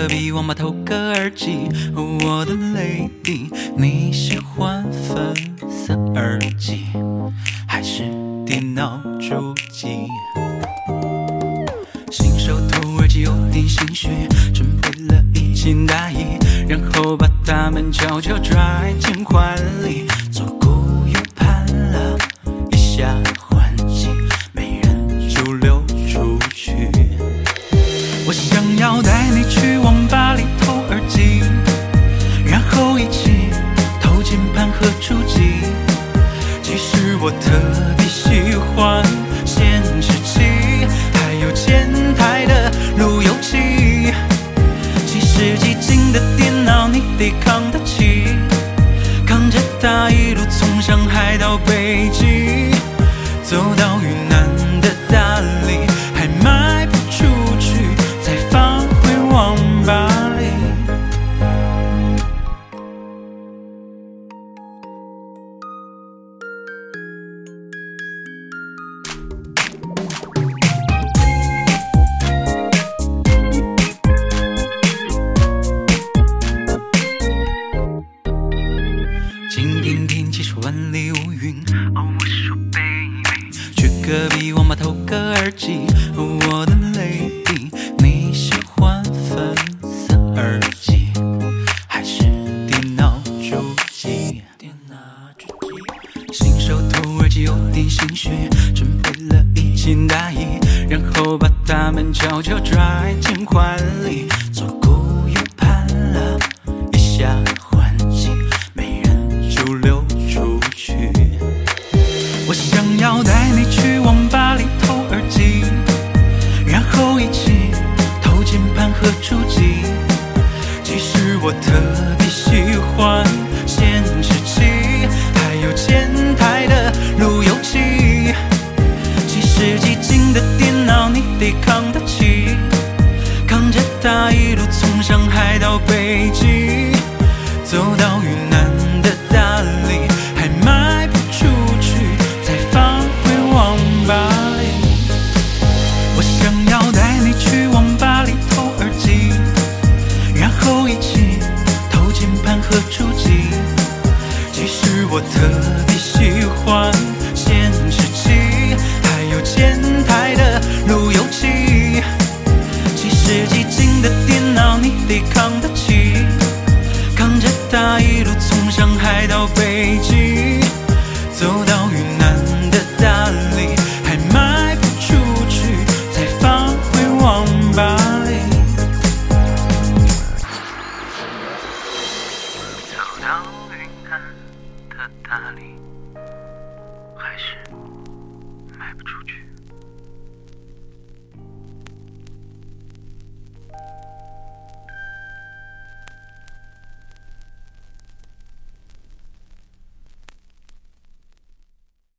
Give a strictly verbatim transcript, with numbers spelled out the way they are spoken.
隔壁网吧偷个耳机，我的 lady， 你喜欢粉色耳机还是电脑主机？新手偷耳机有点心虚，准备了一件大衣，然后把它们悄悄拽进怀里，左顾右盼了一下环境，没人就溜出去。我想要带你去网吧里偷耳机，然后一起偷键盘和主机。其实我特别喜欢显示器，还有前台的路由器。几十几斤的电脑你得扛得起，扛着它一路从上海到北京，走到云南的大理，还卖不出去，再放回网吧里。今天天气说万里无云，哦，我说 baby， 去隔壁网吧偷个耳机，哦，我的 lady， 你喜欢粉色耳机还是电脑主机？新手偷耳机有点心虚，准备了一件大衣，然后把它们悄悄拽进怀里，